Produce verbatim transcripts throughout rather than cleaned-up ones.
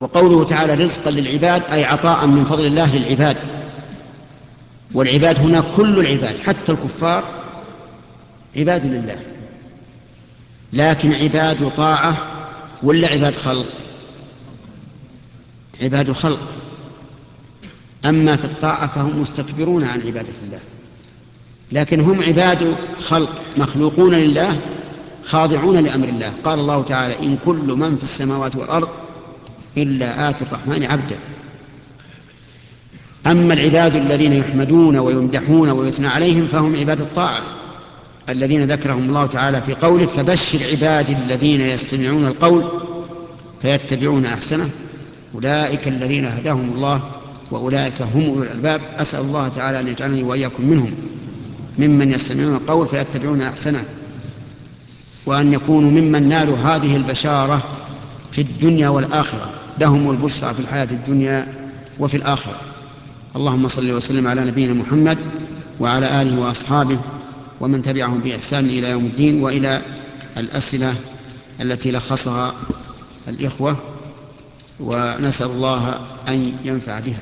وقوله تعالى رزقا للعباد أي عطاء من فضل الله للعباد. والعباد هنا كل العباد حتى الكفار عباد لله، لكن عباد طاعة ولا عباد خلق؟ عباد خلق. أما في الطاعة فهم مستكبرون عن عبادة الله، لكن هم عباد خلق مخلوقون لله خاضعون لأمر الله. قال الله تعالى إن كل من في السماوات والأرض إلا آتي الرحمن عبدا. أما العباد الذين يحمدون ويمدحون ويثنى عليهم فهم عباد الطاعة الذين ذكرهم الله تعالى في قوله فبشر عبادي الذين يستمعون القول فيتبعون أحسنه أولئك الذين هداهم الله وأولئك هم أولو الألباب. أسأل الله تعالى أن يجعلني وإياكم منهم ممن يستمعون القول فيتبعون أحسنه، وأن يكونوا ممن نالوا هذه البشارة في الدنيا والآخرة، لهم البشرى في الحياة الدنيا وفي الآخرة. اللهم صل وسلم على نبينا محمد وعلى آله وأصحابه ومن تبعهم بإحسان إلى يوم الدين. وإلى الأسئلة التي لخصها الإخوة، ونسأل الله أن ينفع بها.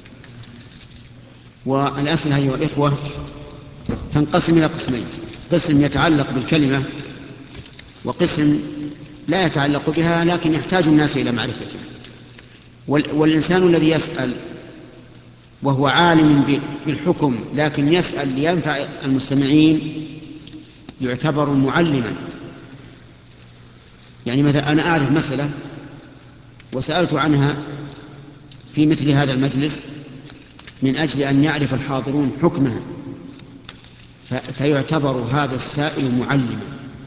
والأسئلة أيها الإخوة تنقسم إلى قسمين: قسم يتعلق بالكلمة، وقسم لا يتعلق بها لكن يحتاج الناس إلى معرفتها. والإنسان الذي يسأل وهو عالم بالحكم لكن يسأل لينفع المستمعين يعتبر معلما. يعني مثلا أنا أعرف مسألة وسألت عنها في مثل هذا المجلس من أجل أن يعرف الحاضرون حكمها، فيعتبر هذا السائل معلما.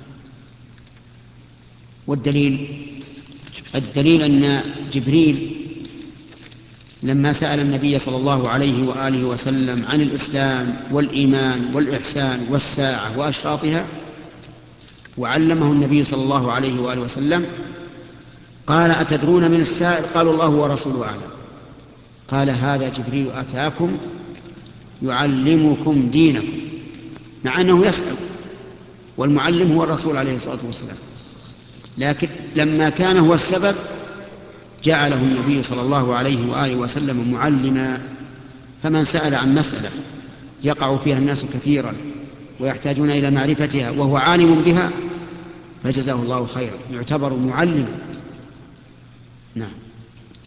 والدليل الدليل أن جبريل لما سأل النبي صلى الله عليه وآله وسلم عن الإسلام والإيمان والإحسان والساعة وأشراطها وعلمه النبي صلى الله عليه وآله وسلم قال أتدرون من السائل؟ قالوا الله ورسوله أعلم. قال هذا جبريل أتاكم يعلمكم دينكم، مع أنه يسأل والمعلم هو الرسول عليه الصلاة والسلام، لكن لما كان هو السبب جعله النبي صلى الله عليه وآله وسلم معلما. فمن سأل عن مسألة يقع فيها الناس كثيرا ويحتاجون إلى معرفتها وهو عالم بها فجزاه الله خيرا، يعتبر معلما. نعم.